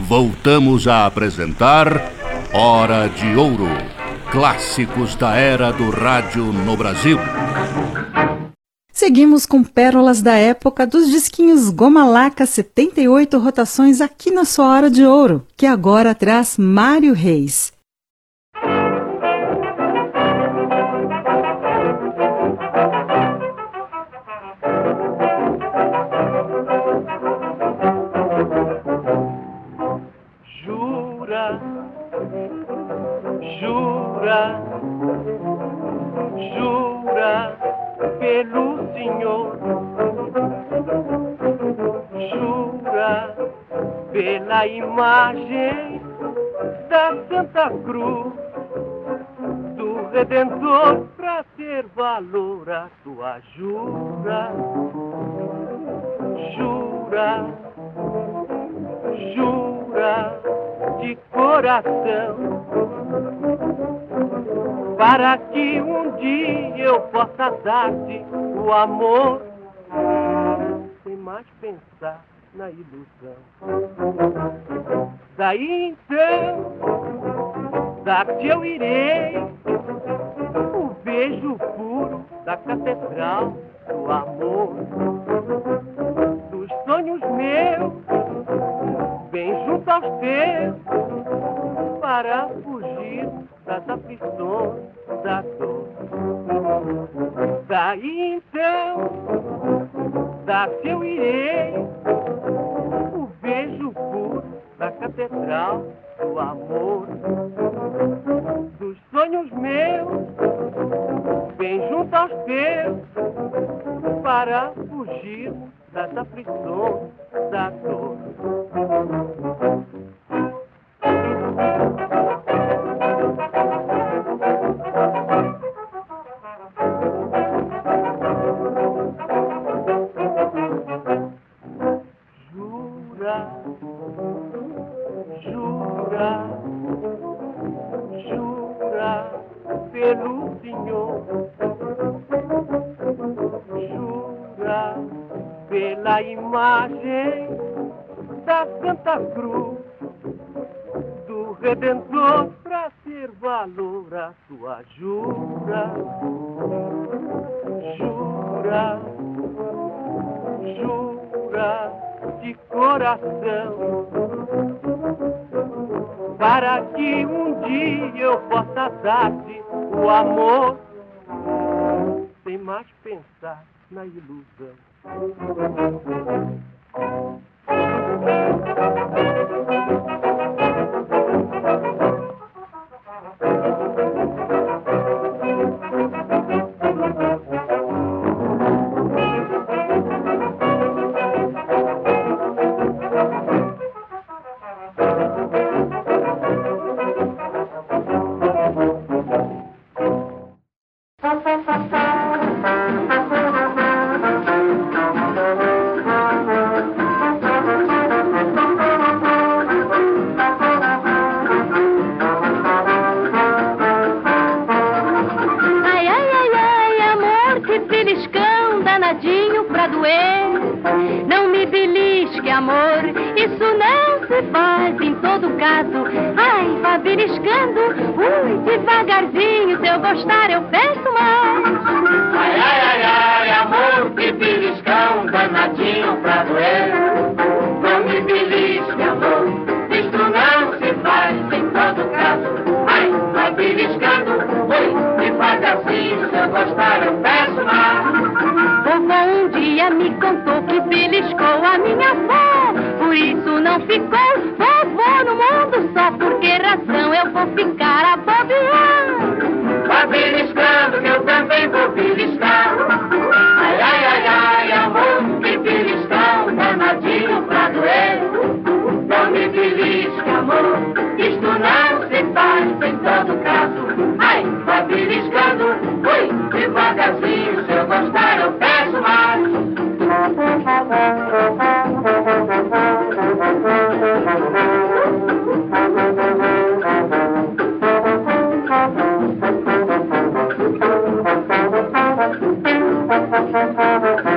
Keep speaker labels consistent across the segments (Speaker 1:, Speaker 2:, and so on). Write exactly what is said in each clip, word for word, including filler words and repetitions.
Speaker 1: voltamos a apresentar Hora de Ouro, clássicos da era do rádio no Brasil.
Speaker 2: Seguimos com pérolas da época dos disquinhos Goma Laca, setenta e oito rotações aqui na sua Hora de Ouro, que agora traz Mário Reis.
Speaker 3: Jura, jura, jura pelo Senhor, jura pela imagem da Santa Cruz do Redentor, pra ter valor a tua jura, jura, jura de coração, para que um dia eu possa dar-te o amor, sem mais pensar na ilusão. Daí então, dar-te eu irei o beijo puro da catedral do amor, dos sonhos meus, bem junto aos teus, para fugir das aflições da dor. Daí então, dar-te eu irei o beijo puro da catedral do amor, dos sonhos meus, bem junto aos teus, para fugir das aflições da dor. Jura, jura, jura pelo Senhor, jura pela imagem da Santa Cruz do Redentor, pra ter valor a tua jura, jura, jura de coração, para que um dia eu possa dar-te o amor, sem mais pensar na ilusão.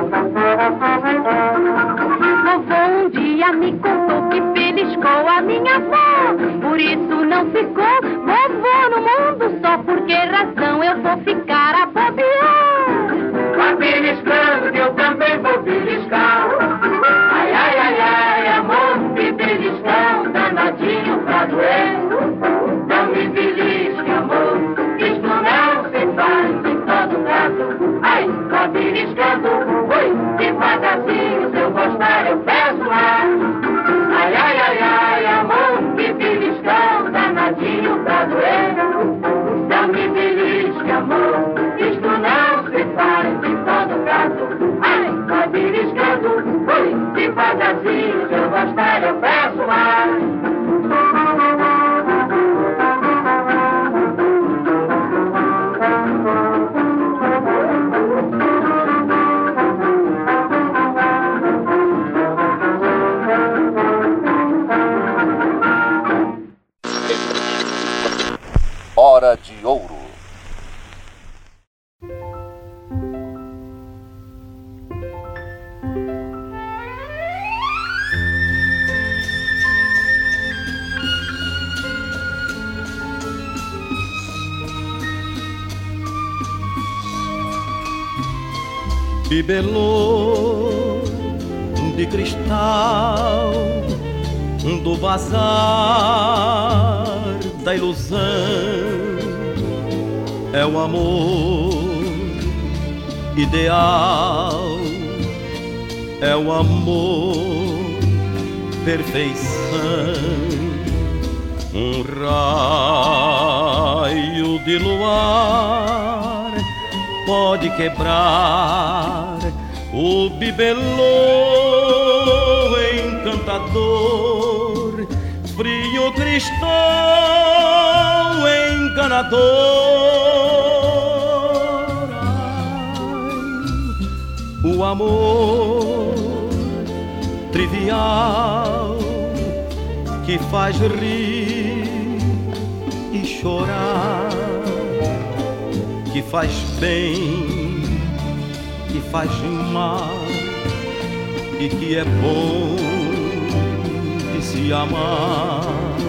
Speaker 4: Vovô um dia me contou que beliscou a minha isso não ficou vovô no mundo. Só por que razão eu vou ficar a bobear?
Speaker 3: Vá beliscando que eu também vou beliscar. Ai, ai, ai, ai, amor, me beliscão, danadinho pra doer. Não me belisque, amor, isto não se faz em todo caso. Ai, vá beliscando, ui, devagarzinho, se eu gostar eu peço mais. Ai, ai, ai, ai, amor, me beliscão, danadinho pra doer. Não me belisque, amor, isto não se faz em todo caso. Ai, vai beliscando, ui, devagarzinho, se eu gostar eu peço mais.
Speaker 1: Hora de Ouro.
Speaker 5: Bibelô de cristal do vazar da ilusão, é o amor ideal, é o amor perfeição. Um raio de luar pode quebrar o bibelô encantador, frio cristal enganador. Ai, o amor trivial que faz rir e chorar, que faz bem, que faz mal e que é bom de se amar.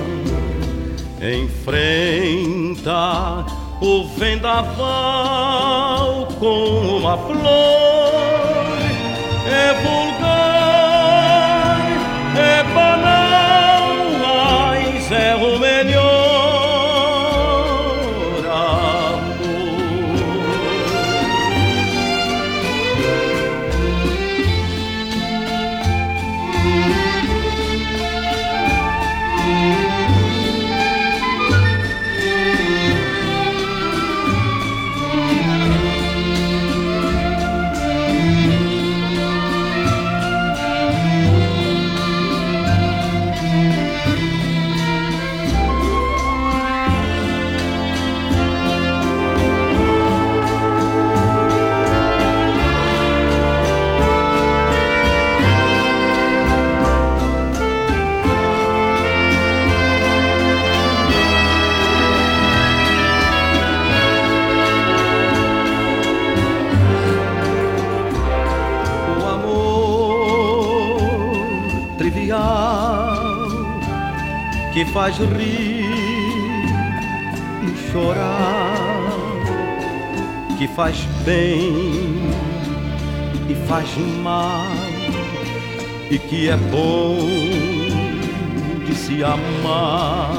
Speaker 5: Enfrenta o vendaval com uma flor, é vulgar, é banal, mas é o melhor. Que faz rir e chorar, que faz bem e faz mal e que é bom de se amar.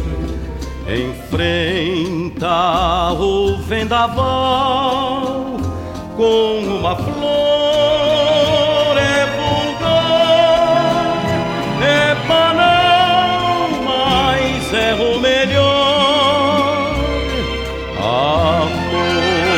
Speaker 5: Enfrenta o vendaval com uma flor, é vulgar, é banal, é o melhor amor.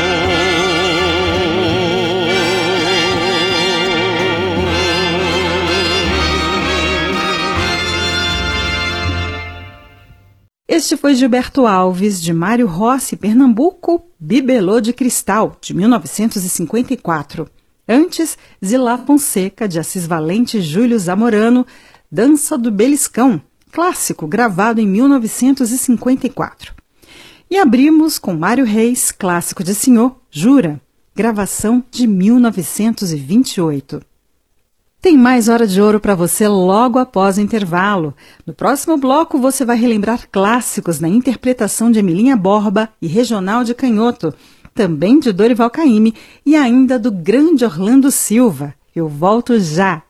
Speaker 2: Este foi Gilberto Alves, de Mário Rossi, Pernambuco, Bibelô de Cristal, de mil novecentos e cinquenta e quatro. Antes, Zilá Fonseca, de Assis Valente e Júlio Zamorano, Dança do Beliscão, clássico gravado em mil novecentos e cinquenta e quatro. E abrimos com Mário Reis, clássico de Senhor, Jura, gravação de mil novecentos e vinte e oito. Tem mais Hora de Ouro para você logo após o intervalo. No próximo bloco você vai relembrar clássicos na interpretação de Emilinha Borba e Regional de Canhoto, também de Dorival Caymmi e ainda do grande Orlando Silva. Eu volto já!